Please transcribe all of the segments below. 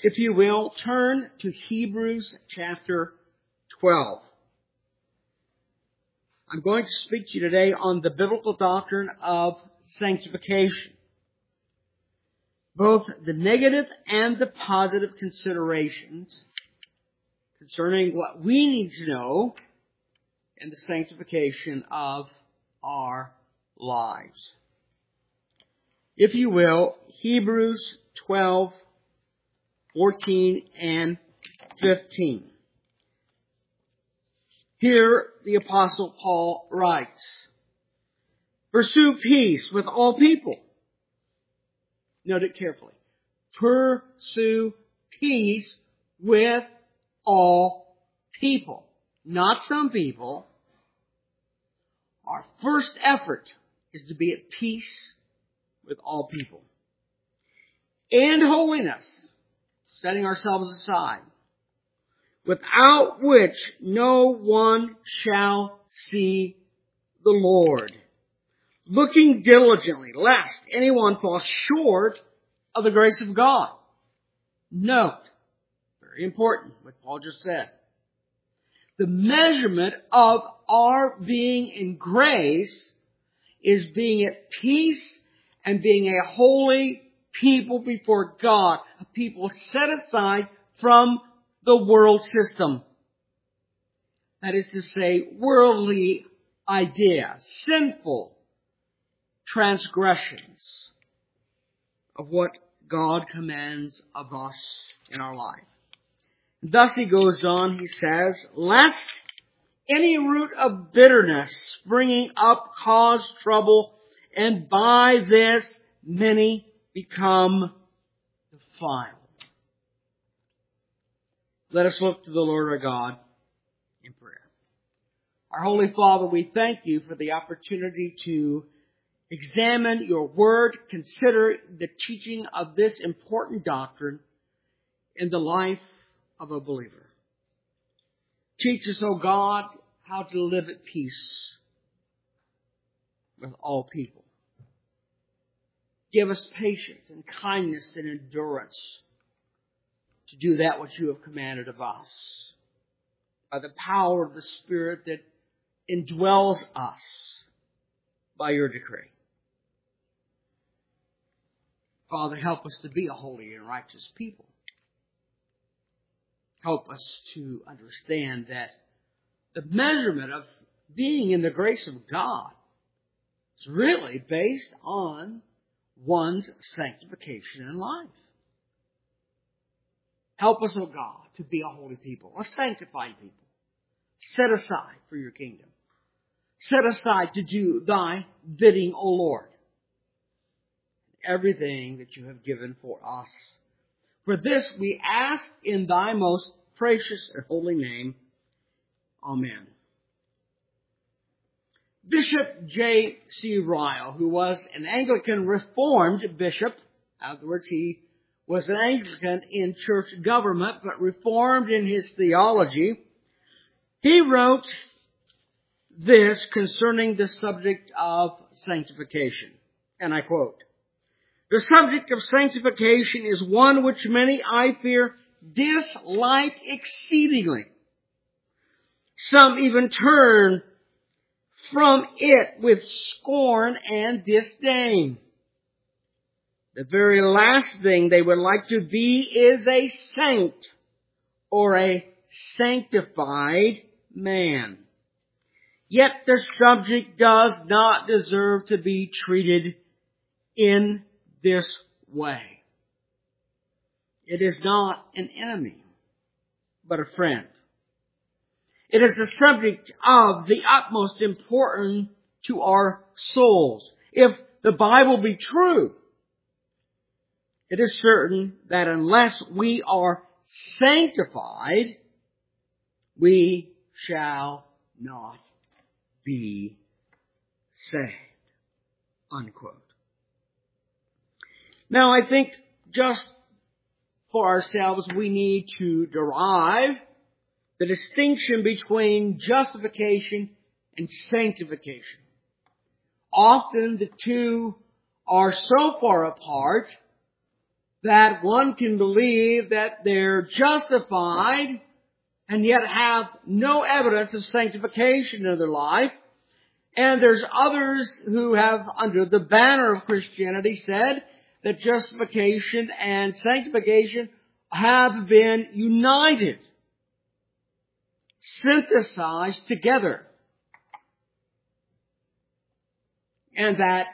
If you will, turn to Hebrews chapter 12. I'm going to speak to you today on the biblical doctrine of sanctification. Both the negative and the positive considerations concerning what we need to know in the sanctification of our lives. If you will, Hebrews 12, 14 and 15. Here the Apostle Paul writes, "Pursue peace with all people." Note it carefully. Pursue peace with all people. Not some people. Our first effort is to be at peace with all people. And holiness, setting ourselves aside, without which no one shall see the Lord, looking diligently, lest anyone fall short of the grace of God. Note, very important, what Paul just said. The measurement of our being in grace is being at peace and being a holy people before God, a people set aside from the world system. That is to say, worldly ideas, sinful transgressions of what God commands of us in our life. Thus he goes on, he says, "Lest any root of bitterness springing up cause trouble, and by this many become defiled." Let us look to the Lord our God in prayer. Our Holy Father, we thank you for the opportunity to examine your word, consider the teaching of this important doctrine in the life of a believer. Teach us, O God, how to live at peace with all people. Give us patience and kindness and endurance to do that which you have commanded of us by the power of the Spirit that indwells us by your decree. Father, help us to be a holy and righteous people. Help us to understand that the measurement of being in the grace of God is really based on one's sanctification in life. Help us, O God, to be a holy people, a sanctified people, set aside for your kingdom. Set aside to do thy bidding, O Lord. Everything that you have given for us. For this we ask in thy most precious and holy name. Amen. Bishop J.C. Ryle, who was an Anglican Reformed bishop, in other words, he was an Anglican in church government, but Reformed in his theology, he wrote this concerning the subject of sanctification. And I quote, "The subject of sanctification is one which many, I fear, dislike exceedingly. Some even turn from it with scorn and disdain. The very last thing they would like to be is a saint or a sanctified man. Yet the subject does not deserve to be treated in this way. It is not an enemy, but a friend. It is the subject of the utmost importance to our souls. If the Bible be true, it is certain that unless we are sanctified, we shall not be saved." Unquote. Now, I think just for ourselves, we need to derive the distinction between justification and sanctification. Often the two are so far apart that one can believe that they're justified and yet have no evidence of sanctification in their life. And there's others who have, under the banner of Christianity, said that justification and sanctification have been united, synthesized together. And that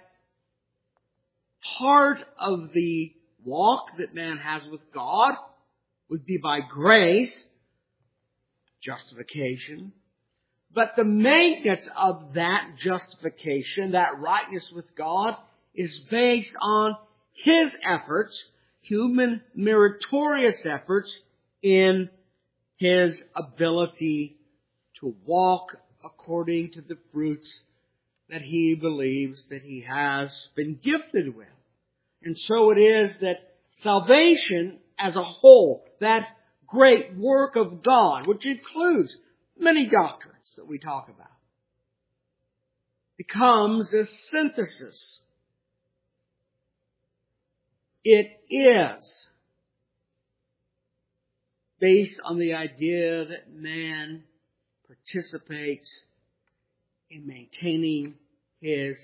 part of the walk that man has with God would be by grace, justification. But the maintenance of that justification, that rightness with God, is based on His efforts, human meritorious efforts, in His ability to walk according to the fruits that He believes that He has been gifted with. And so it is that salvation as a whole, that great work of God, which includes many doctrines that we talk about, becomes a synthesis. It is based on the idea that man participates in maintaining his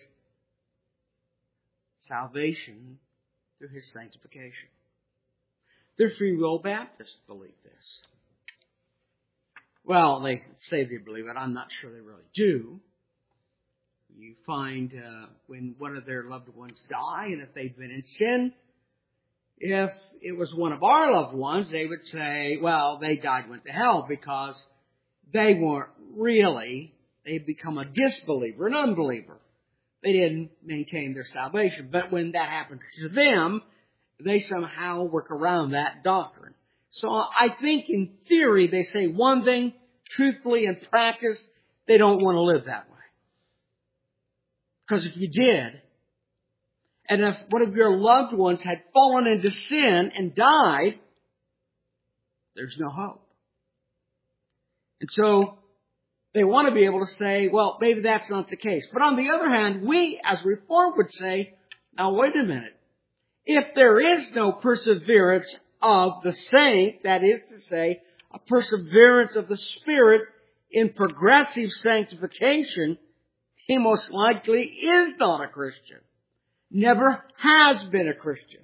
salvation through his sanctification. The Free Will Baptists believe this. Well, they say they believe it. I'm not sure they really do. You find when one of their loved ones die, and if they've been in sin, if it was one of our loved ones, they would say, well, they died, went to hell, because they weren't really, they'd become a disbeliever, an unbeliever. They didn't maintain their salvation. But when that happens to them, they somehow work around that doctrine. So I think in theory they say one thing, truthfully in practice they don't want to live that way. Because if you did, and if one of your loved ones had fallen into sin and died, there's no hope. And so they want to be able to say, well, maybe that's not the case. But on the other hand, we as Reformed would say, now wait a minute. If there is no perseverance of the saint, that is to say, a perseverance of the Spirit in progressive sanctification, he most likely is not a Christian. Never has been a Christian.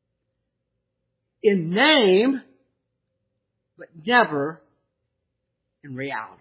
In name, but never in reality.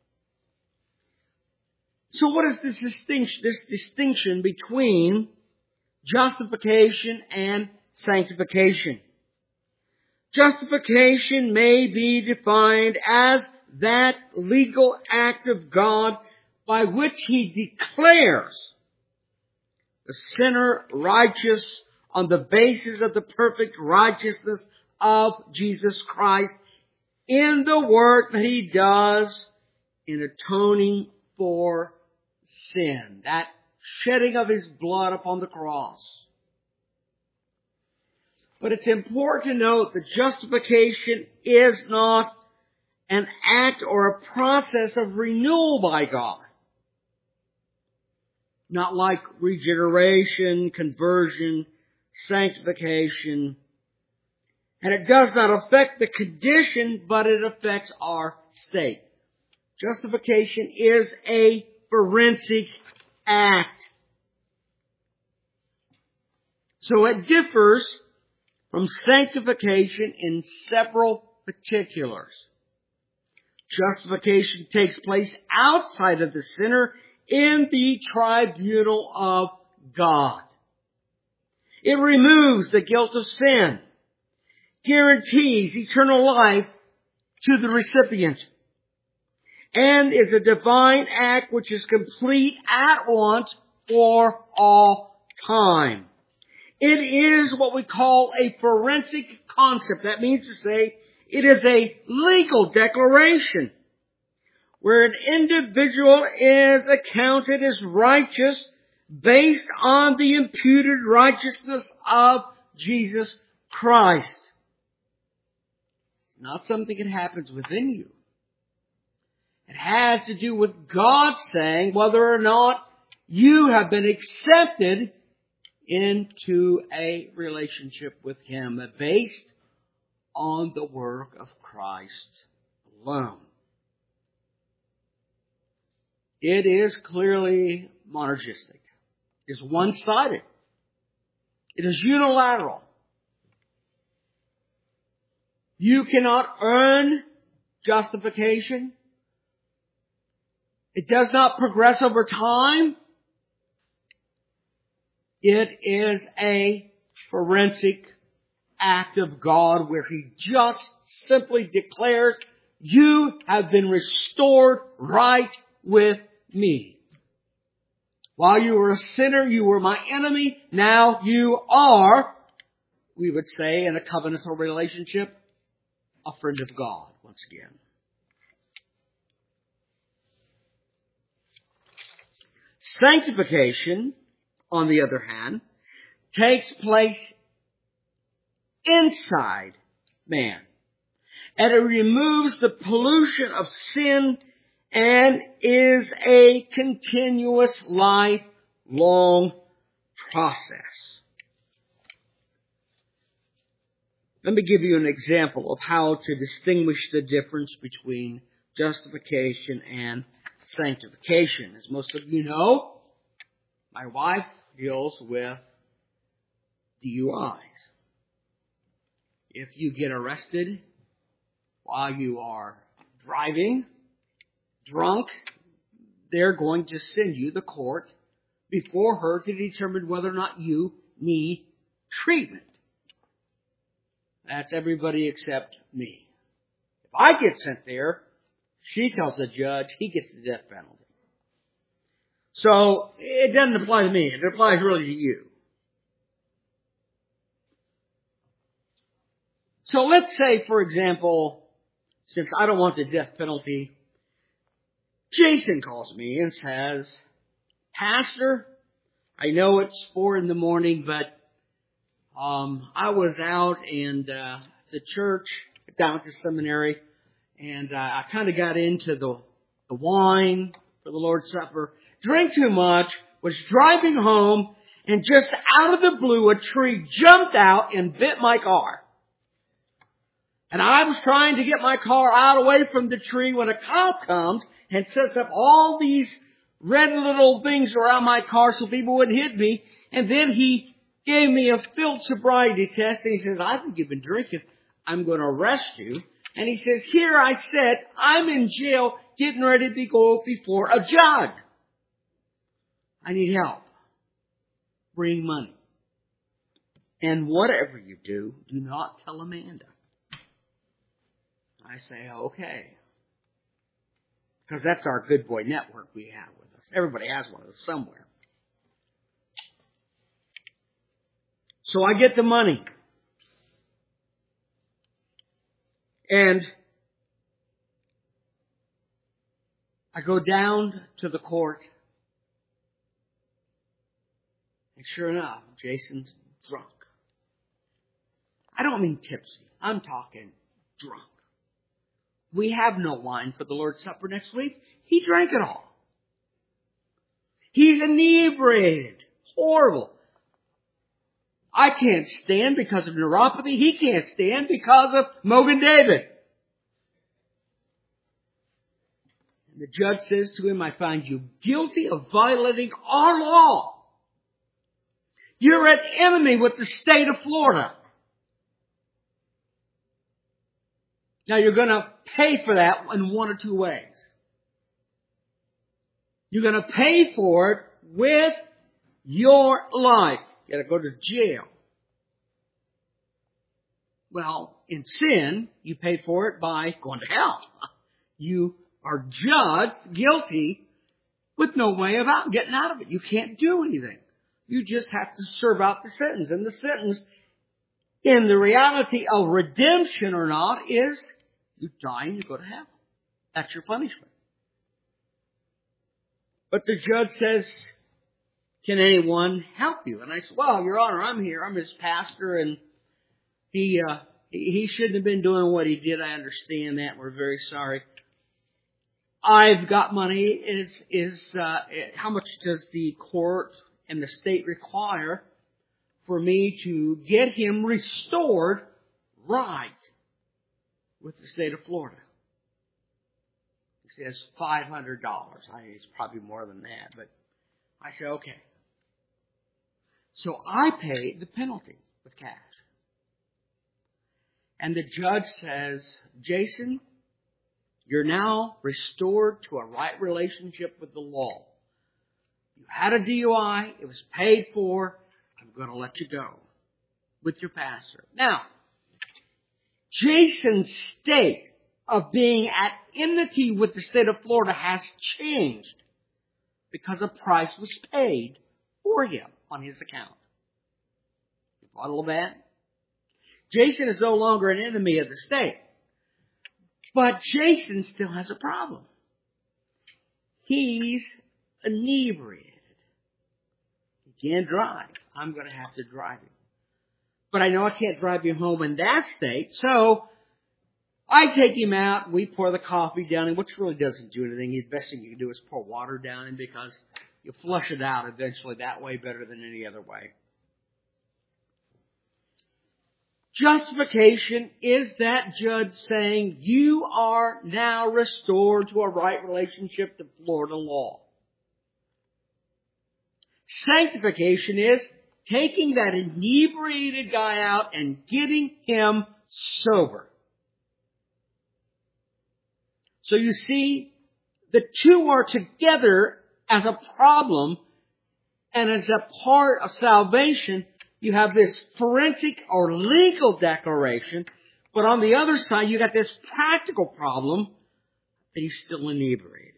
So what is this distinction between justification and sanctification? Justification may be defined as that legal act of God by which He declares the sinner righteous on the basis of the perfect righteousness of Jesus Christ in the work that He does in atoning for sin. That shedding of His blood upon the cross. But it's important to note that justification is not an act or a process of renewal by God. Not like regeneration, conversion, sanctification. And it does not affect the condition, but it affects our state. Justification is a forensic act. So it differs from sanctification in several particulars. Justification takes place outside of the sinner in the tribunal of God. It removes the guilt of sin, guarantees eternal life to the recipient, and is a divine act which is complete at once for all time. It is what we call a forensic concept. That means to say, it is a legal declaration where an individual is accounted as righteous based on the imputed righteousness of Jesus Christ. It's not something that happens within you. It has to do with God saying whether or not you have been accepted into a relationship with Him based on the work of Christ alone. It is clearly monergistic. It is one-sided. It is unilateral. You cannot earn justification. It does not progress over time. It is a forensic act of God where He just simply declares, you have been restored right with me. While you were a sinner, you were my enemy. Now you are, we would say, in a covenantal relationship, a friend of God once again. Sanctification, on the other hand, takes place inside man. And it removes the pollution of sin and is a continuous, lifelong process. Let me give you an example of how to distinguish the difference between justification and sanctification. As most of you know, my wife deals with DUIs. If you get arrested while you are driving drunk, they're going to send you to court before her to determine whether or not you need treatment. That's everybody except me. If I get sent there, she tells the judge, he gets the death penalty. So it doesn't apply to me. It applies really to you. So let's say, for example, since I don't want the death penalty, Jason calls me and says, Pastor, I know it's 4 a.m, but I was out and the church down at the seminary, and I kind of got into the wine for the Lord's Supper, drank too much, was driving home, and just out of the blue, a tree jumped out and bit my car. And I was trying to get my car out away from the tree when a cop comes and sets up all these red little things around my car so people wouldn't hit me. And then he gave me a field sobriety test, and he says, I think you've been drinking. I'm going to arrest you. And he says, here I sit, I'm in jail getting ready to go before a judge. I need help. Bring money. And whatever you do, do not tell Amanda. I say, okay. Because that's our good boy network we have with us. Everybody has one of those somewhere. So I get the money. And I go down to the court. And sure enough, Jason's drunk. I don't mean tipsy. I'm talking drunk. We have no wine for the Lord's Supper next week. He drank it all. He's inebriated. Horrible. I can't stand because of neuropathy. He can't stand because of Mogan David. And the judge says to him, I find you guilty of violating our law. You're at enemy with the state of Florida. Now you're going to pay for that in one or two ways. You're going to pay for it with your life. You got to go to jail. Well, in sin, you pay for it by going to hell. You are judged guilty with no way about getting out of it. You can't do anything. You just have to serve out the sentence. And the sentence, in the reality of redemption or not, is you die and you go to hell. That's your punishment. But the judge says, can anyone help you? And I said, well, Your Honor, I'm here. I'm his pastor, and he shouldn't have been doing what he did. I understand that. We're very sorry. I've got money. How much does the court and the state require for me to get him restored right with the state of Florida. He says $500. It's probably more than that, but I said, okay. So I paid the penalty with cash. And the judge says, Jason, you're now restored to a right relationship with the law. You had a DUI. It was paid for. I'm going to let you go with your pastor. Now, Jason's state of being at enmity with the state of Florida has changed because a price was paid for him on his account. You follow that? Jason is no longer an enemy of the state. But Jason still has a problem. He's inebriated. He can't drive. I'm going to have to drive him. But I know I can't drive him home in that state, so I take him out, we pour the coffee down him, which really doesn't do anything. The best thing you can do is pour water down him because you flush it out eventually that way better than any other way. Justification is that judge saying you are now restored to a right relationship to Florida law. Sanctification is taking that inebriated guy out and getting him sober. So you see, the two are together as a problem and as a part of salvation. You have this forensic or legal declaration, but on the other side, you got this practical problem that he's still inebriated.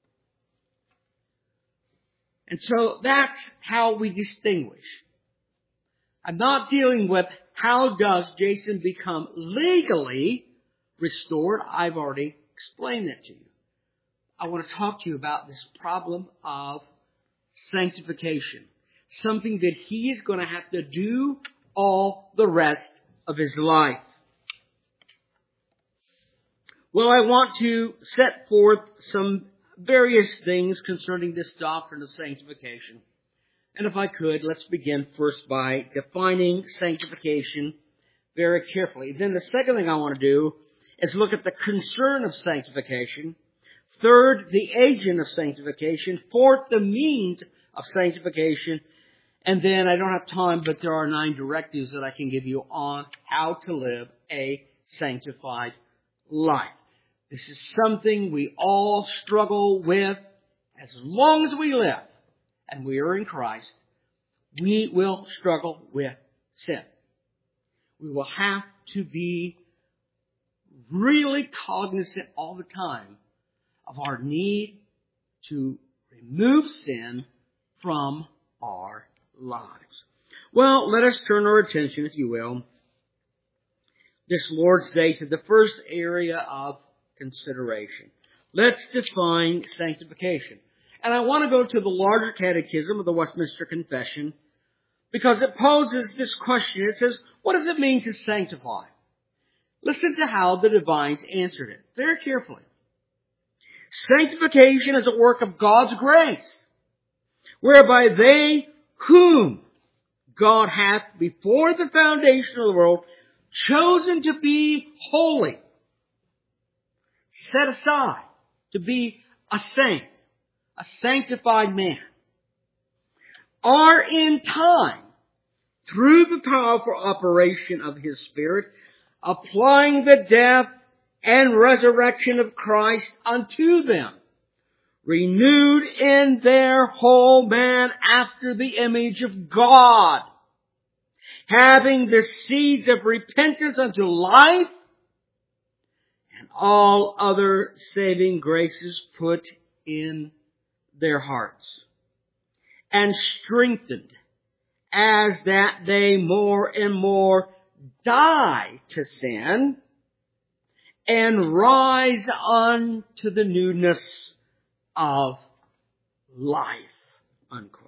And so that's how we distinguish. I'm not dealing with how does Jason become legally restored. I've already explained that to you. I want to talk to you about this problem of sanctification. Something that he is going to have to do all the rest of his life. Well, I want to set forth some various things concerning this doctrine of sanctification. And if I could, let's begin first by defining sanctification very carefully. Then the second thing I want to do is look at the concern of sanctification. Third, the agent of sanctification. Fourth, the means of sanctification. And then I don't have time, but there are 9 directives that I can give you on how to live a sanctified life. This is something we all struggle with. As long as we live and we are in Christ, we will struggle with sin. We will have to be really cognizant all the time of our need to remove sin from our lives. Well, let us turn our attention, if you will, this Lord's Day to the first area of consideration. Let's define sanctification. And I want to go to the larger catechism of the Westminster Confession because it poses this question. It says, what does it mean to sanctify? Listen to how the divines answered it very carefully. Sanctification is a work of God's grace, whereby they whom God hath before the foundation of the world chosen to be holy, set aside to be a saint, a sanctified man, are in time, through the powerful operation of His Spirit, applying the death and resurrection of Christ unto them, renewed in their whole man after the image of God, having the seeds of repentance unto life, and all other saving graces put in their hearts, and strengthened, as that they more and more die to sin, and rise unto the newness of life. Unquote.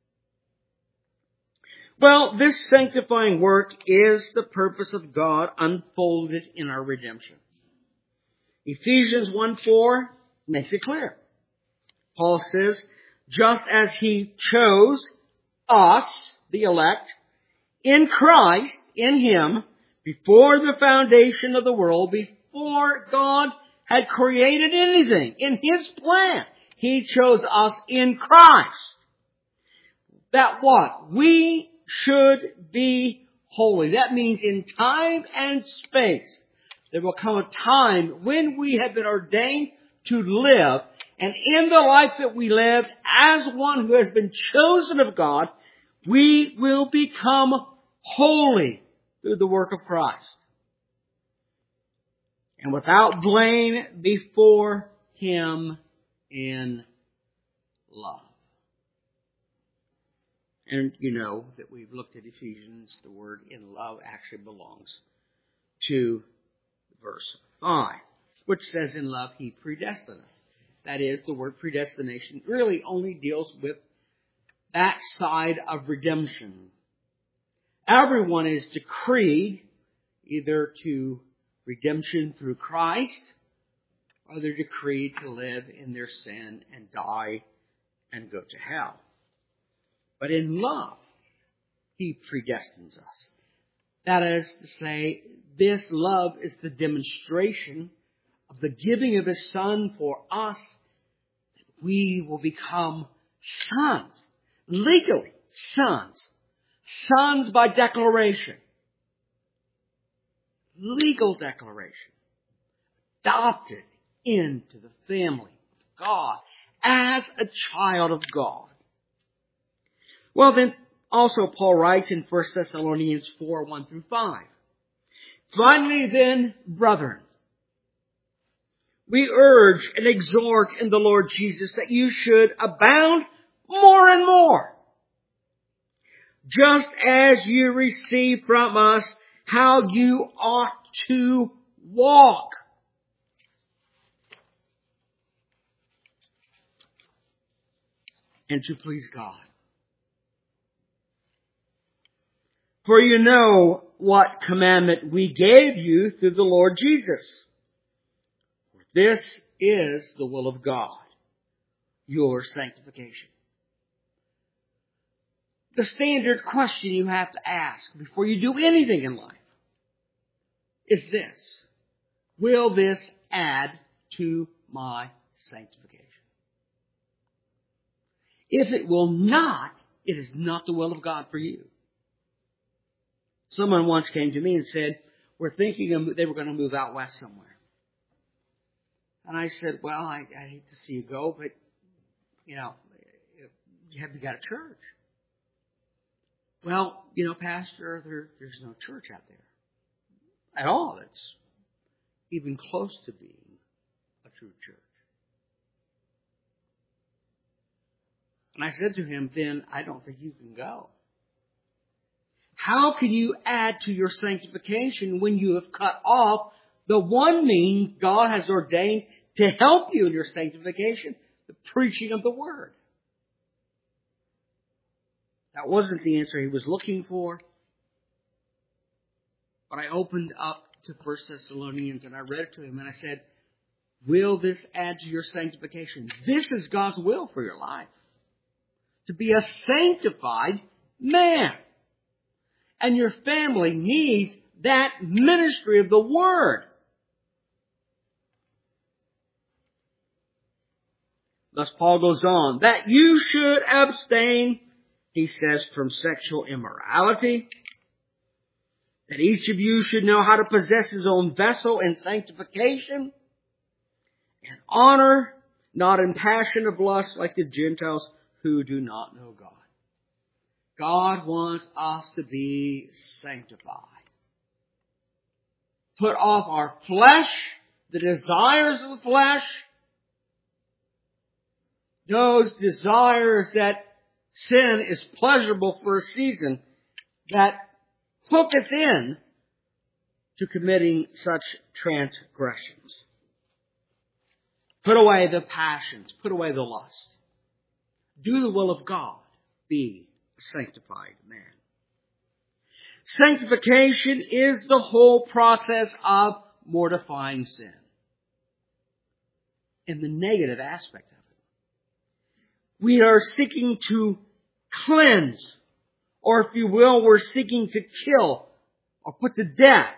Well, this sanctifying work is the purpose of God unfolded in our redemption. Ephesians 1:4 makes it clear. Paul says, just as He chose us, the elect, in Christ, in Him, before the foundation of the world, before God had created anything, in His plan, He chose us in Christ. That what? We should be holy. That means in time and space, there will come a time when we have been ordained to live, and in the life that we live, as one who has been chosen of God, we will become holy through the work of Christ. And without blame before Him in love. And you know that we've looked at Ephesians, the word in love actually belongs to verse 5, which says in love He predestined us. That is, the word predestination really only deals with that side of redemption. Everyone is decreed either to redemption through Christ, or they're decreed to live in their sin and die and go to hell. But in love, He predestines us. That is to say, this love is the demonstration of the giving of His Son for us, that we will become sons, legally sons, sons by declaration, legal declaration, adopted into the family of God as a child of God. Well, then, also Paul writes in 1 Thessalonians 4, 1 through 5. Finally then, brethren, we urge and exhort in the Lord Jesus that you should abound more and more, just as you receive from us how you ought to walk. And to please God. For you know what commandment we gave you through the Lord Jesus. This is the will of God, your sanctification. The standard question you have to ask before you do anything in life is this: will this add to my sanctification? If it will not, it is not the will of God for you. Someone once came to me and said, we're thinking they were going to move out west somewhere. And I said, well, I hate to see you go, but, have you got a church? Well, Pastor, there's no church out there at all that's even close to being a true church. And I said to him, then I don't think you can go. How can you add to your sanctification when you have cut off the one means God has ordained to help you in your sanctification, the preaching of the Word? That wasn't the answer he was looking for. But I opened up to 1 Thessalonians and I read it to him and I said, will this add to your sanctification? This is God's will for your life. To be a sanctified man. And your family needs that ministry of the Word. Thus Paul goes on, that you should abstain, he says, from sexual immorality. That each of you should know how to possess his own vessel in sanctification and honor, not in passion of lust like the Gentiles who do not know God. God wants us to be sanctified. Put off our flesh, the desires of the flesh, those desires that sin is pleasurable for a season, that hooketh in to committing such transgressions. Put away the passions, put away the lust. Do the will of God. Be a sanctified man. Sanctification is the whole process of mortifying sin. In the negative aspect of it. We are seeking to cleanse Or if you will, we're seeking to kill or put to death,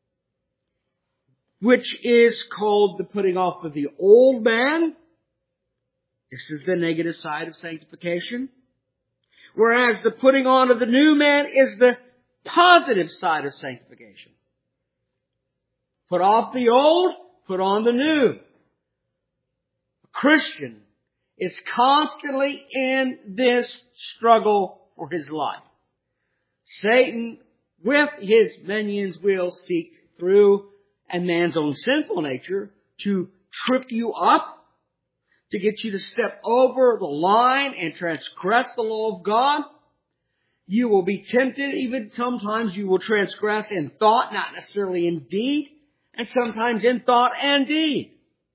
which is called the putting off of the old man. This is the negative side of sanctification. Whereas the putting on of the new man is the positive side of sanctification. Put off the old, put on the new. A Christian is constantly in this struggle for his life. Satan, with his minions, will seek through a man's own sinful nature to trip you up, to get you to step over the line and transgress the law of God. You will be tempted, even sometimes you will transgress in thought, not necessarily in deed, and sometimes in thought and deed.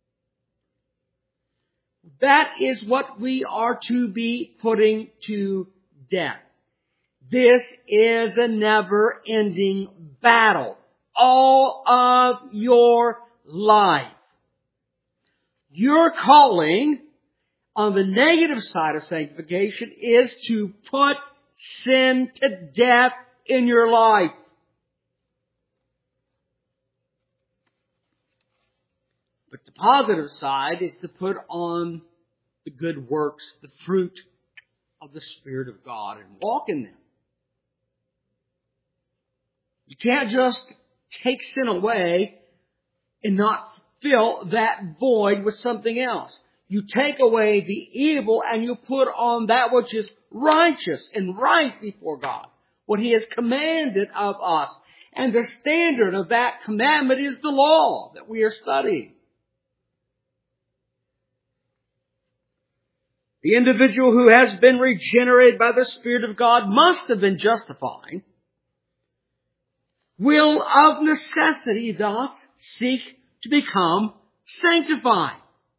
That is what we are to be putting to death. This is a never-ending battle all of your life. Your calling on the negative side of sanctification is to put sin to death in your life. But the positive side is to put on the good works, the fruit of the Spirit of God, and walk in them. You can't just take sin away and not fill that void with something else. You take away the evil and you put on that which is righteous and right before God, what He has commanded of us. And the standard of that commandment is the law that we are studying. The individual who has been regenerated by the Spirit of God must have been justified, will of necessity thus seek to become sanctified.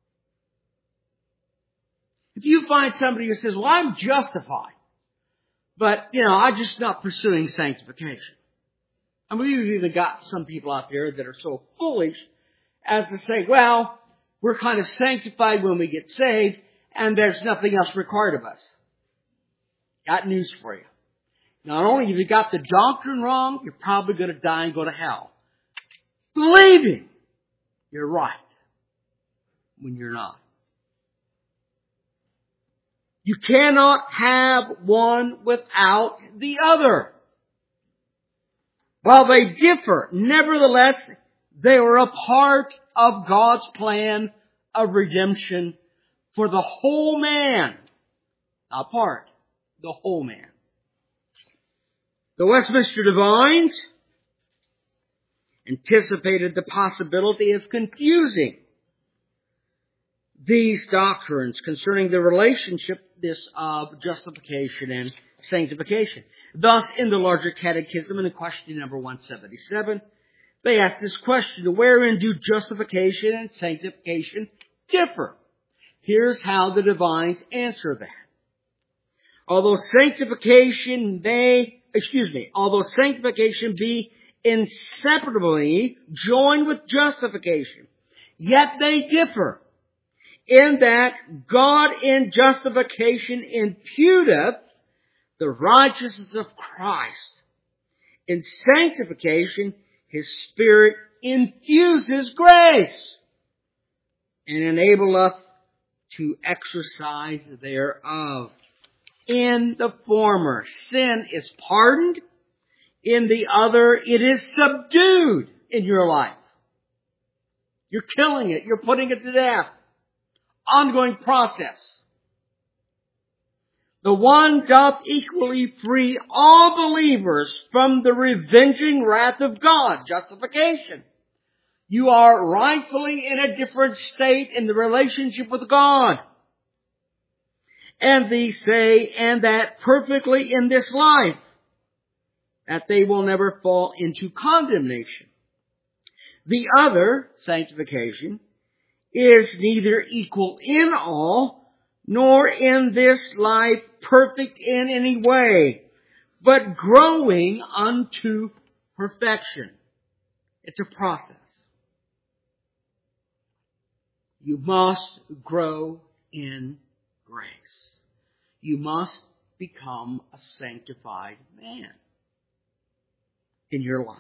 If you find somebody who says, well, I'm justified, but, I'm just not pursuing sanctification. I mean, we've even got some people out there that are so foolish as to say, well, we're kind of sanctified when we get saved, and there's nothing else required of us. Got news for you. Not only have you got the doctrine wrong, you're probably going to die and go to hell. Believing you're right when you're not. You cannot have one without the other. While they differ, nevertheless, they are a part of God's plan of redemption for the whole man. Not part, the whole man. The Westminster Divines anticipated the possibility of confusing these doctrines concerning the relationship of justification and sanctification. Thus, in the larger catechism, in question number 177, they ask this question: wherein do justification and sanctification differ? Here's how the Divines answer that. Although sanctification be inseparably joined with justification, yet they differ in that God in justification imputeth the righteousness of Christ. In sanctification, His Spirit infuses grace and enableth to exercise thereof. In the former, sin is pardoned. In the other, it is subdued in your life. You're killing it. You're putting it to death. Ongoing process. The one doth equally free all believers from the revenging wrath of God. Justification. You are rightfully in a different state in the relationship with God. And they say, and that perfectly in this life, that they will never fall into condemnation. The other, sanctification, is neither equal in all, nor in this life perfect in any way, but growing unto perfection. It's a process. You must grow in grace. You must become a sanctified man in your life.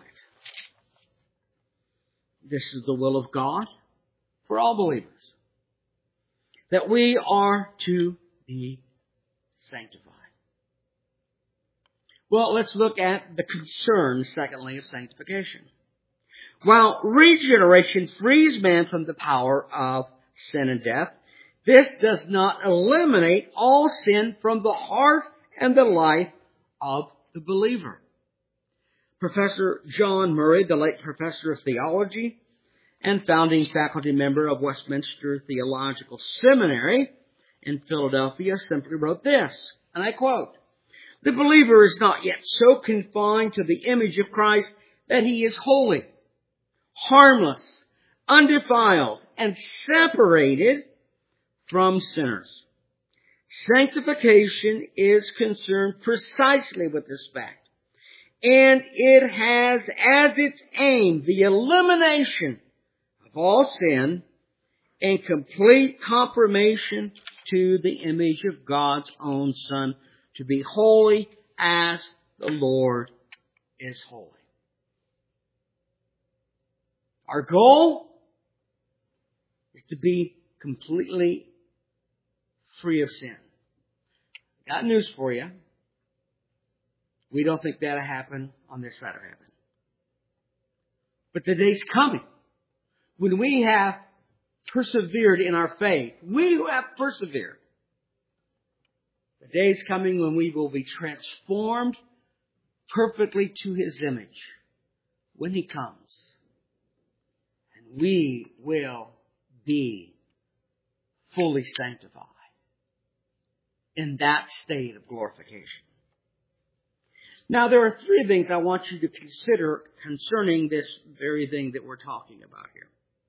This is the will of God for all believers, that we are to be sanctified. Well, let's look at the concerns, secondly, of sanctification. While regeneration frees man from the power of sin and death, this does not eliminate all sin from the heart and the life of the believer. Professor John Murray, the late professor of theology and founding faculty member of Westminster Theological Seminary in Philadelphia, simply wrote this, and I quote, "The believer is not yet so confined to the image of Christ that he is holy, harmless, undefiled, and separated from sinners. Sanctification is concerned precisely with this fact, and it has as its aim the elimination of all sin and complete conformation to the image of God's own Son, to be holy as the Lord is holy." Our goal is to be completely free of sin. Got news for you. We don't think that'll happen on this side of heaven. But the day's coming when we have persevered in our faith. We who have persevered. The day's coming when we will be transformed perfectly to His image when He comes. And we will be fully sanctified in that state of glorification. Now, there are three things I want you to consider concerning this very thing that we're talking about here.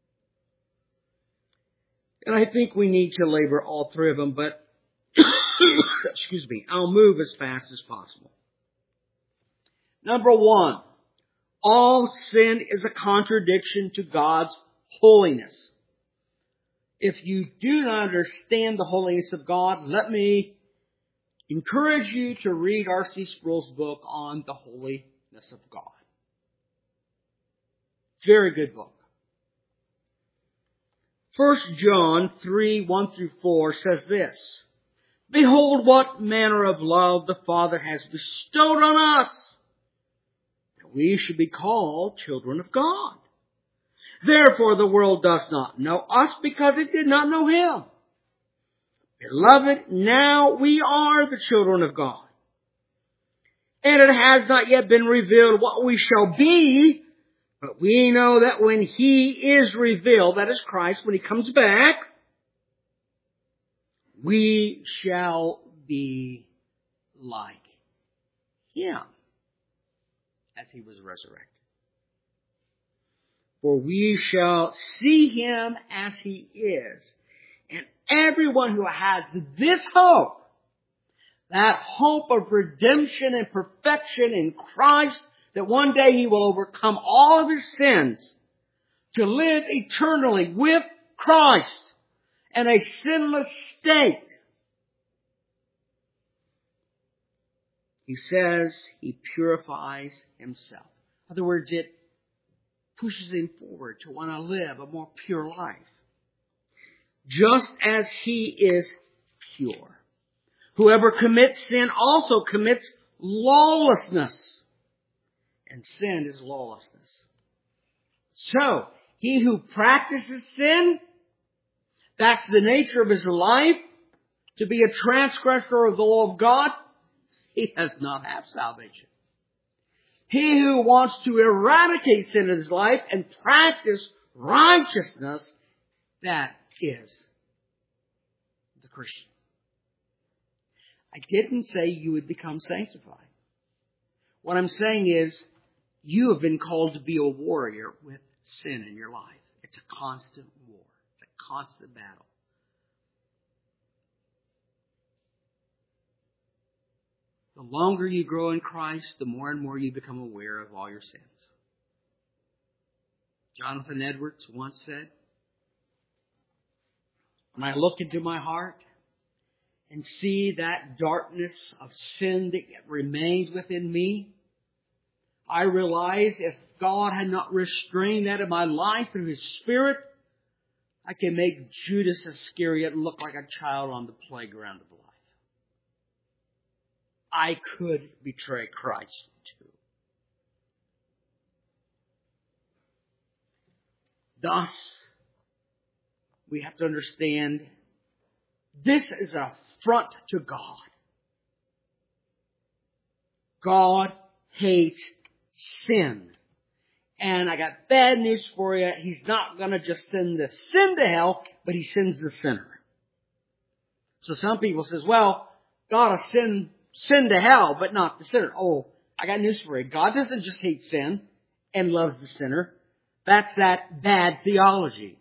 And I think we need to labor all three of them, but excuse me, I'll move as fast as possible. Number one, all sin is a contradiction to God's holiness. If you do not understand the holiness of God, let me encourage you to read R.C. Sproul's book on the holiness of God. Very good book. 1 John 3:1-4 says this, "Behold what manner of love the Father has bestowed on us, that we should be called children of God. Therefore the world does not know us because it did not know Him. Beloved, now we are the children of God. And it has not yet been revealed what we shall be, but we know that when He is revealed, that is Christ, when He comes back, we shall be like Him as He was resurrected. For we shall see Him as He is. And everyone who has this hope, that hope of redemption and perfection in Christ, that one day He will overcome all of His sins to live eternally with Christ in a sinless state. He says He purifies Himself. In other words, it pushes Him forward to want to live a more pure life. Just as He is pure. Whoever commits sin also commits lawlessness. And sin is lawlessness. So, he who practices sin, that's the nature of his life, to be a transgressor of the law of God, he does not have salvation. He who wants to eradicate sin in his life and practice righteousness, that is the Christian. I didn't say you would become sanctified. What I'm saying is, you have been called to be a warrior with sin in your life. It's a constant war. It's a constant battle. The longer you grow in Christ, the more and more you become aware of all your sins. Jonathan Edwards once said, "When I look into my heart and see that darkness of sin that remains within me. I realize if God had not restrained that in my life through His Spirit, I can make Judas Iscariot look like a child on the playground of life. I could betray Christ too. Thus, we have to understand this is an affront to God. God hates sin. And I got bad news for you. He's not going to just send the sin to hell, but He sends the sinner. So some people says, well, God will send sin to hell, but not the sinner. Oh, I got news for you. God doesn't just hate sin and loves the sinner. That's that bad theology.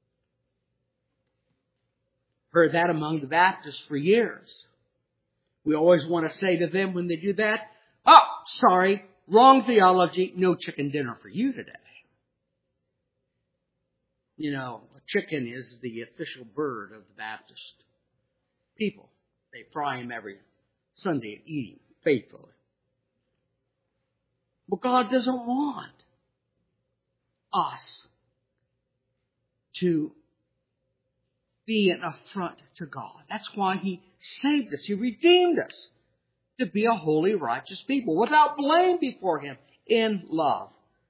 Heard that among the Baptists for years. We always want to say to them when they do that, oh, sorry, wrong theology, no chicken dinner for you today. You know, a chicken is the official bird of the Baptist people. They fry him every Sunday and eat him faithfully. But God doesn't want us to be an affront to God. That's why He saved us. He redeemed us to be a holy, righteous people without blame before Him in love.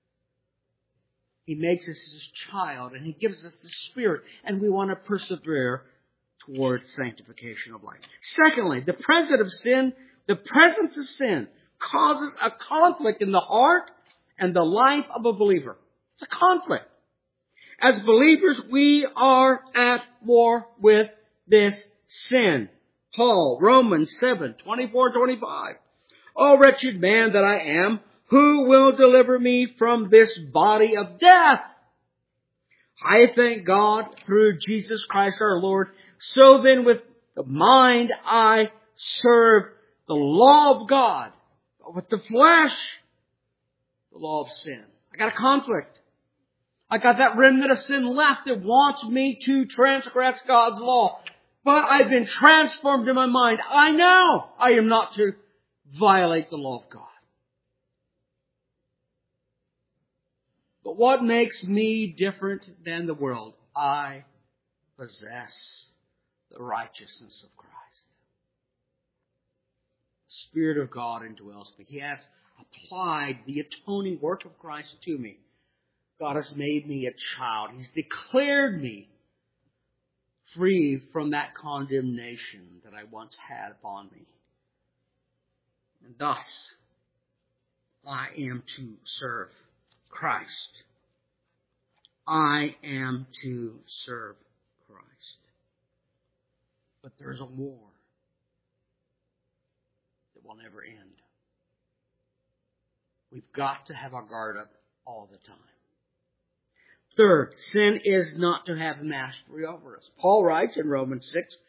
He makes us His child and He gives us the Spirit, and we want to persevere towards sanctification of life. Secondly, the presence of sin causes a conflict in the heart and the life of a believer. It's a conflict. As believers, we are at war with this sin. Paul, Romans 7:24-25. O wretched man that I am, who will deliver me from this body of death? I thank God through Jesus Christ our Lord. So then with the mind I serve the law of God, but with the flesh, the law of sin. I got a conflict. I got that remnant of sin left that wants me to transgress God's law. But I've been transformed in my mind. I know I am not to violate the law of God. But what makes me different than the world? I possess the righteousness of Christ. The Spirit of God indwells me. He has applied the atoning work of Christ to me. God has made me a child. He's declared me free from that condemnation that I once had upon me. And thus, I am to serve Christ. I am to serve Christ. But there's a war that will never end. We've got to have our guard up all the time. Third, sin is not to have mastery over us. Paul writes in Romans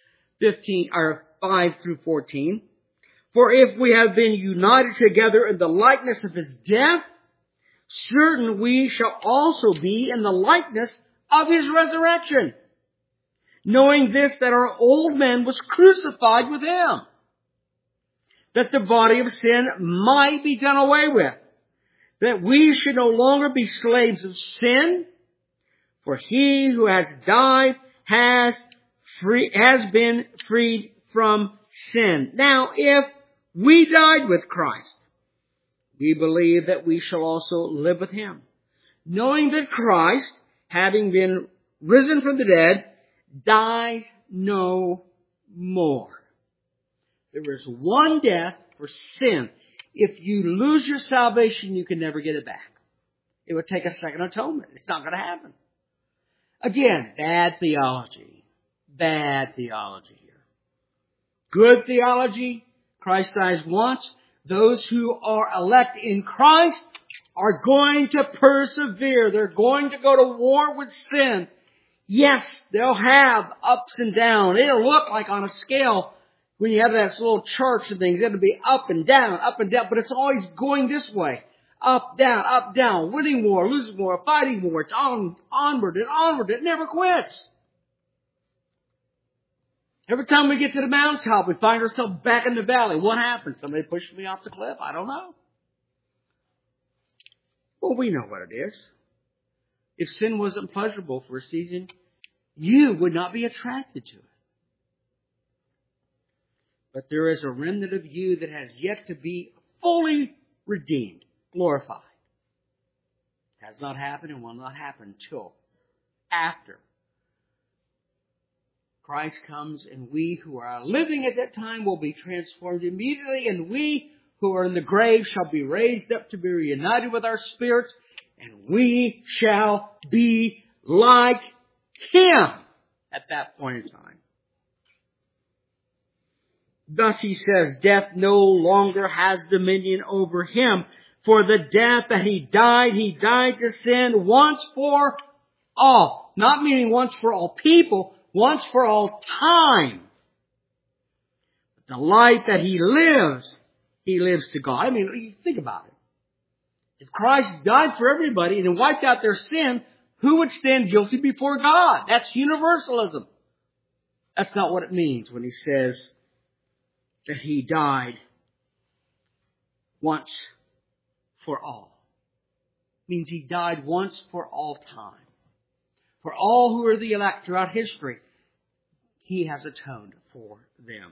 5-14, for if we have been united together in the likeness of His death, certain we shall also be in the likeness of His resurrection. Knowing this, that our old man was crucified with Him, that the body of sin might be done away with, that we should no longer be slaves of sin, for He who has died has been freed from sin. Now, if we died with Christ, we believe that we shall also live with Him, knowing that Christ, having been risen from the dead, dies no more. There is one death for sin. If you lose your salvation, you can never get it back. It would take a second atonement. It's not going to happen. Again, bad theology. Bad theology here. Good theology. Christ dies once. Those who are elect in Christ are going to persevere. They're going to go to war with sin. Yes, they'll have ups and downs. It'll look like on a scale, when you have that little charts and things, it'll be up and down, but it's always going this way. Up, down, winning more, losing more, fighting more. It's onward and onward. It never quits. Every time we get to the mountaintop, we find ourselves back in the valley. What happened? Somebody pushed me off the cliff? I don't know. Well, we know what it is. If sin wasn't pleasurable for a season, you would not be attracted to it. But there is a remnant of you that has yet to be fully redeemed, glorified. It has not happened and will not happen until after Christ comes, and we who are living at that time will be transformed immediately, and we who are in the grave shall be raised up to be reunited with our spirits, and we shall be like Him at that point in time. Thus he says, death no longer has dominion over him. For the death that he died to sin once for all. Not meaning once for all people, once for all time. But the life that he lives to God. I mean, think about it. If Christ died for everybody and wiped out their sin, who would stand guilty before God? That's universalism. That's not what it means when he says that he died once for all. It means he died once for all time. For all who are the elect throughout history, he has atoned for them.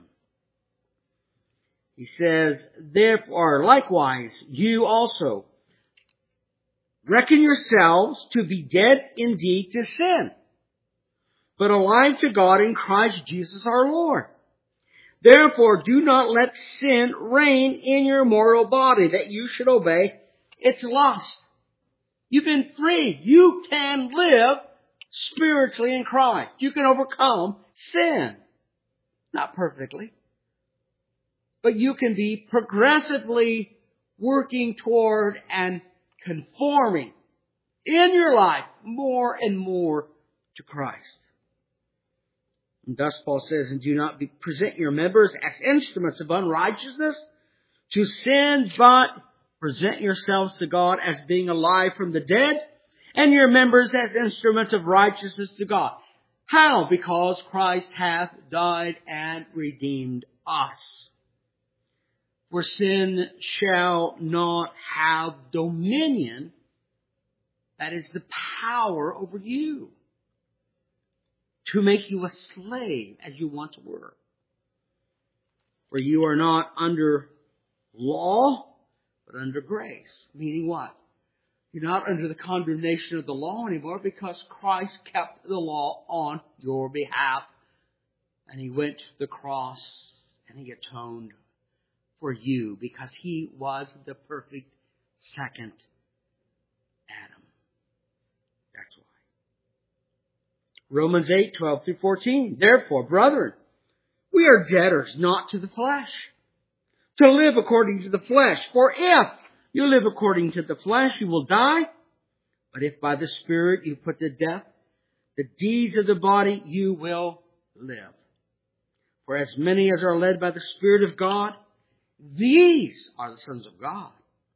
He says, therefore, likewise, you also reckon yourselves to be dead indeed to sin, but alive to God in Christ Jesus our Lord. Therefore, do not let sin reign in your mortal body, that you should obey its lust. You've been freed. You can live spiritually in Christ. You can overcome sin. Not perfectly. But you can be progressively working toward and conforming in your life more and more to Christ. And thus Paul says, and do not present your members as instruments of unrighteousness to sin, but present yourselves to God as being alive from the dead, and your members as instruments of righteousness to God. How? Because Christ hath died and redeemed us. For sin shall not have dominion, that is the power over you, to make you a slave as you once were. For you are not under law, but under grace. Meaning what? You're not under the condemnation of the law anymore because Christ kept the law on your behalf. And He went to the cross and He atoned for you because He was the perfect second Adam. That's why. Romans 8:12-14. Therefore, brethren, we are debtors not to the flesh, to live according to the flesh. For if you live according to the flesh, you will die. But if by the Spirit you put to death the deeds of the body, you will live. For as many as are led by the Spirit of God, these are the sons of God.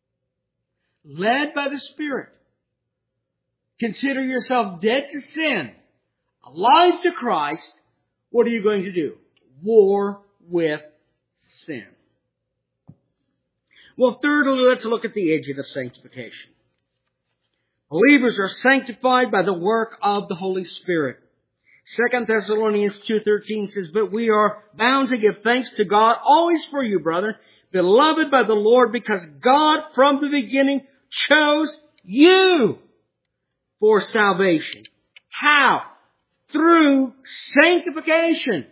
Led by the Spirit. Consider yourself dead to sin, alive to Christ. What are you going to do? War with sin. Well, thirdly, let's look at the agent of sanctification. Believers are sanctified by the work of the Holy Spirit. 2 Thessalonians 2:13 says, but we are bound to give thanks to God always for you, brethren, beloved by the Lord, because God from the beginning chose you for salvation. How? Through sanctification.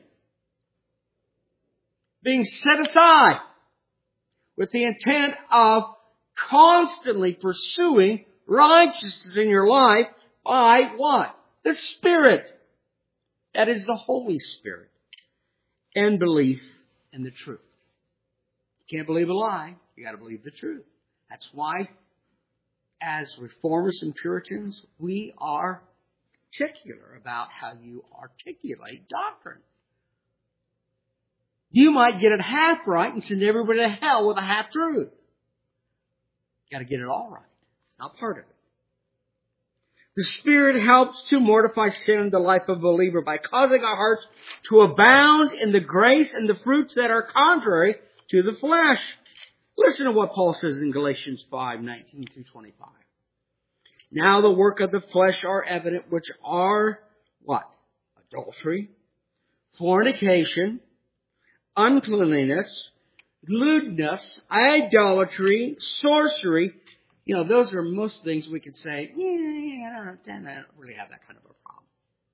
Being set aside with the intent of constantly pursuing righteousness in your life by what? The Spirit. That is the Holy Spirit. And belief in the truth. You can't believe a lie. You got to believe the truth. That's why, as Reformers and Puritans, we are particular about how you articulate doctrine. You might get it half right and send everybody to hell with a half truth. You got to get it all right. It's not part of it. The Spirit helps to mortify sin in the life of a believer by causing our hearts to abound in the grace and the fruits that are contrary to the flesh. Listen to what Paul says in Galatians 5:19-25. Now the work of the flesh are evident, which are what? Adultery, fornication, uncleanness, lewdness, idolatry, sorcery. You know, those are most things we could say, I don't really have that kind of a problem.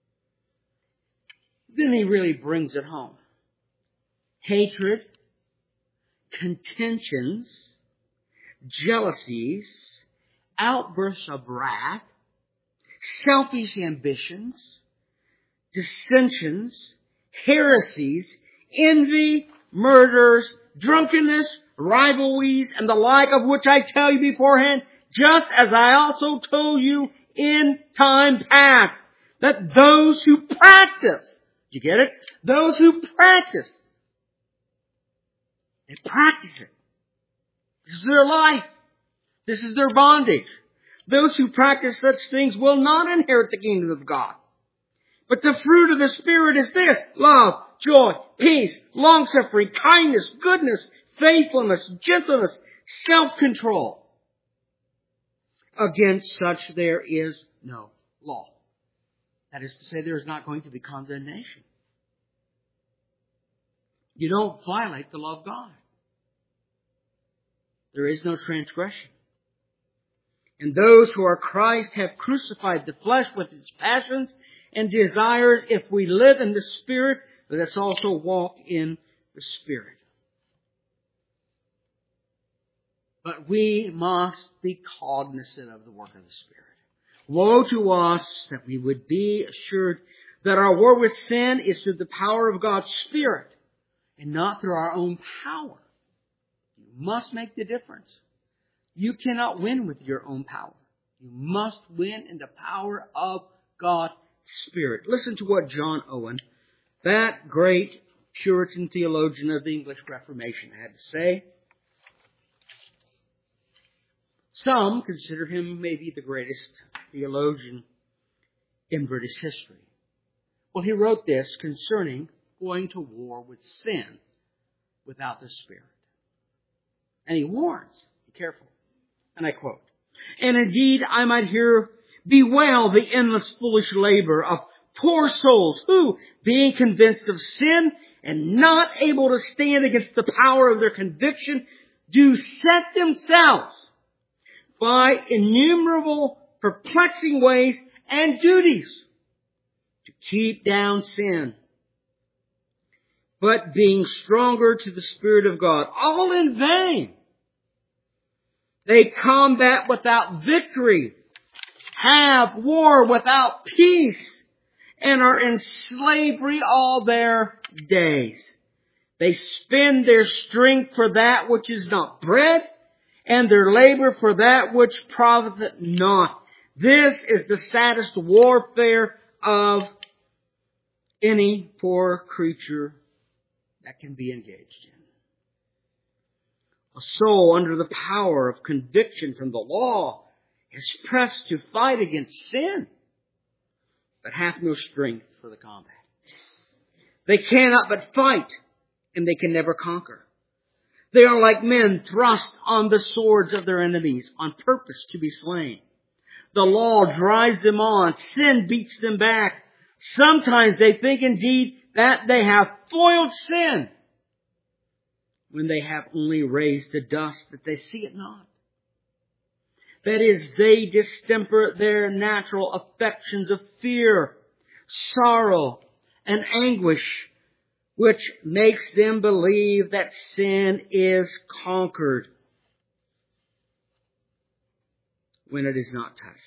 Then he really brings it home. Hatred, contentions, jealousies, outbursts of wrath, selfish ambitions, dissensions, heresies, envy, murders, drunkenness, rivalries, and the like, of which I tell you beforehand, just as I also told you in time past, that those who practice, you get it? Those who practice, they practice it. This is their life. This is their bondage. Those who practice such things will not inherit the kingdom of God. But the fruit of the Spirit is this: love, joy, peace, long-suffering, kindness, goodness, faithfulness, gentleness, self-control. Against such there is no law. That is to say, there is not going to be condemnation. You don't violate the law of God. There is no transgression. And those who are Christ have crucified the flesh with its passions and desires. If we live in the Spirit, let us also walk in the Spirit. But we must be cognizant of the work of the Spirit. Woe to us that we would be assured that our war with sin is through the power of God's Spirit and not through our own power. You must make the difference. You cannot win with your own power. You must win in the power of God's Spirit. Listen to what John Owen, that great Puritan theologian of the English Reformation, had to say. Some consider him maybe the greatest theologian in British history. Well, he wrote this concerning going to war with sin without the Spirit. And he warns, be careful. And I quote, "And indeed I might here bewail the endless foolish labor of poor souls who, being convinced of sin and not able to stand against the power of their conviction, do set themselves by innumerable perplexing ways and duties to keep down sin. But being stronger to the Spirit of God, all in vain. They combat without victory, have war without peace, and are in slavery all their days. They spend their strength for that which is not bread, and their labor for that which profiteth not. This is the saddest warfare of any poor creature that can be engaged in. A soul under the power of conviction from the law is pressed to fight against sin, but hath no strength for the combat. They cannot but fight, and they can never conquer. They are like men thrust on the swords of their enemies, on purpose to be slain. The law drives them on. Sin beats them back. Sometimes they think indeed that they have foiled sin, when they have only raised the dust, that they see it not. That is, they distemper their natural affections of fear, sorrow, and anguish, which makes them believe that sin is conquered when it is not touched.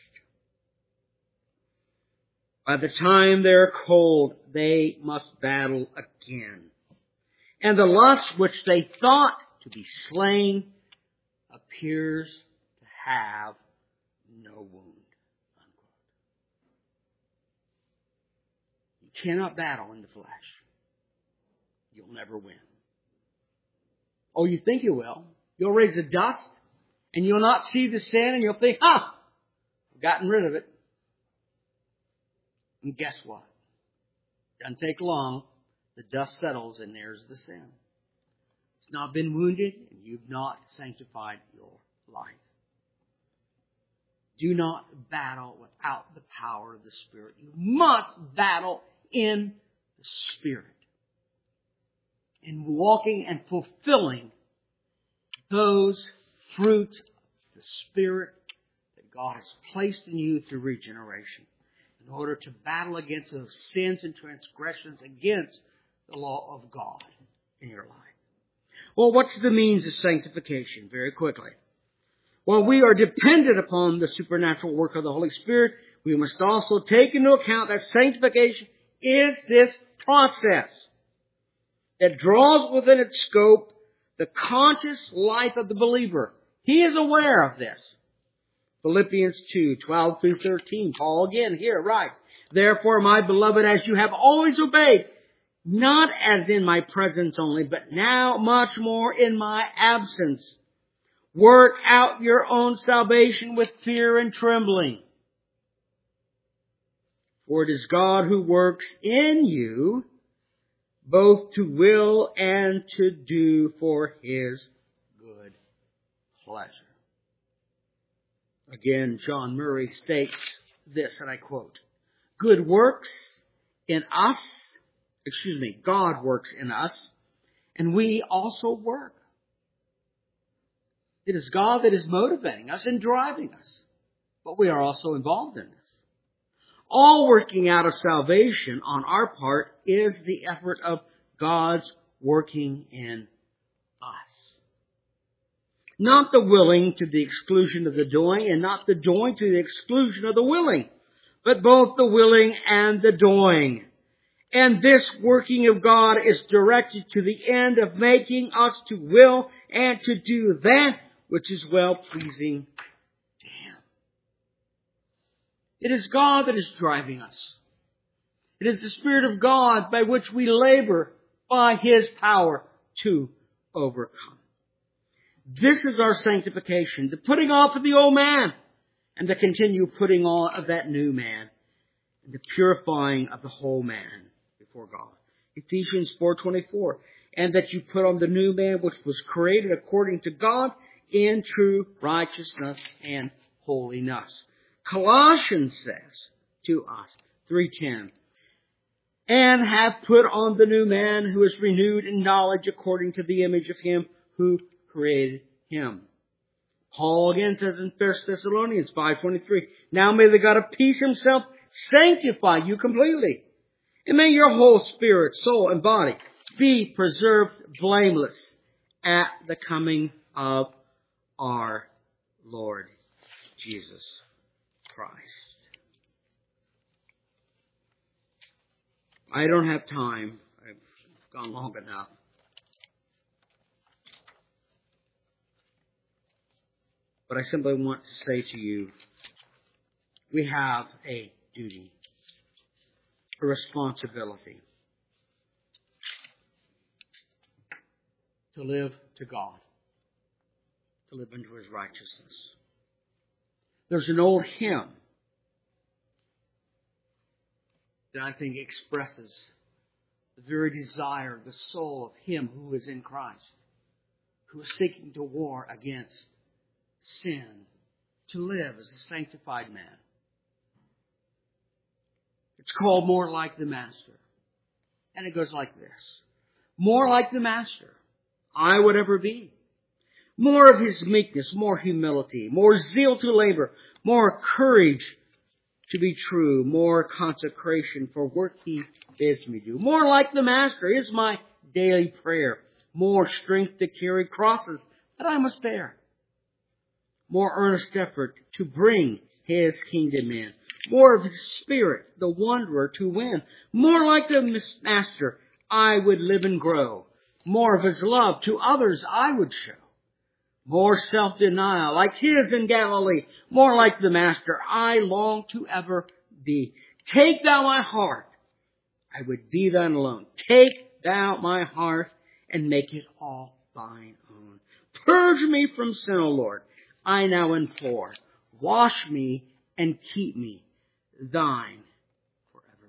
By the time they are cold, they must battle again. And the lust which they thought to be slain appears to have no wound. Unquote. You cannot battle in the flesh. You'll never win. Oh, you think you will. You'll raise the dust, and you'll not see the sin, and you'll think, I've gotten rid of it. And guess what? Doesn't take long. The dust settles and there's the sin. It's not been wounded and you've not sanctified your life. Do not battle without the power of the Spirit. You must battle in the Spirit. In walking and fulfilling those fruits of the Spirit that God has placed in you through regeneration, in order to battle against those sins and transgressions against the law of God in your life. Well, what's the means of sanctification? Very quickly. While we are dependent upon the supernatural work of the Holy Spirit, we must also take into account that sanctification is this process that draws within its scope the conscious life of the believer. He is aware of this. Philippians 2:12 through 13. Paul again here writes, "Therefore, my beloved, as you have always obeyed, not as in my presence only, but now much more in my absence, work out your own salvation with fear and trembling. For it is God who works in you, both to will and to do for His good pleasure." Again, John Murray states this, and I quote, God works in us, and we also work. It is God that is motivating us and driving us, but we are also involved in this. All working out of salvation on our part is the effort of God's working in us. Not the willing to the exclusion of the doing, and not the doing to the exclusion of the willing, but both the willing and the doing. And this working of God is directed to the end of making us to will and to do that which is well-pleasing to Him. It is God that is driving us. It is the Spirit of God by which we labor by His power to overcome. This is our sanctification, the putting off of the old man and the continued putting on of that new man, and the purifying of the whole man before God. Ephesians 4:24, and that you put on the new man which was created according to God in true righteousness and holiness. Colossians says to us, 3:10, and have put on the new man who is renewed in knowledge according to the image of Him who created him. Paul again says in 1 Thessalonians 5:23, now may the God of peace Himself sanctify you completely, and may your whole spirit, soul, and body be preserved blameless at the coming of our Lord Jesus Christ. I don't have time. I've gone long enough. But I simply want to say to you, we have a duty, a responsibility to live to God, to live into His righteousness. There's an old hymn that I think expresses the very desire of the soul of him who is in Christ, who is seeking to war against sin, to live as a sanctified man. It's called More Like the Master. And it goes like this. More like the Master I would ever be. More of His meekness, more humility, more zeal to labor, more courage to be true, more consecration for work He bids me do. More like the Master is my daily prayer. More strength to carry crosses that I must bear. More earnest effort to bring His kingdom in. More of His Spirit, the wanderer, to win. More like the Master I would live and grow. More of His love to others I would show. More self-denial like His in Galilee. More like the Master I long to ever be. Take Thou my heart, I would be Thine alone. Take Thou my heart and make it all Thine own. Purge me from sin, O Lord, I now implore. Wash me and keep me Thine forevermore.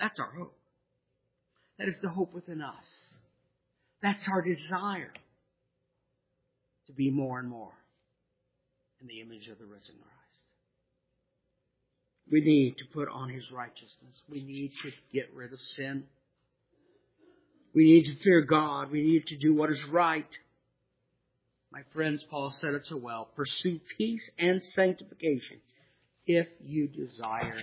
That's our hope. That is the hope within us. That's our desire to be more and more in the image of the risen Christ. We need to put on His righteousness. We need to get rid of sin. We need to fear God. We need to do what is right. My friends, Paul said it so well. Pursue peace and sanctification if you desire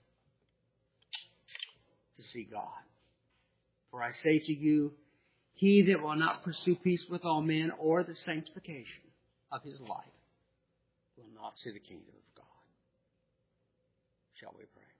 to see God. For I say to you, he that will not pursue peace with all men or the sanctification of his life will not see the kingdom of God. Shall we pray?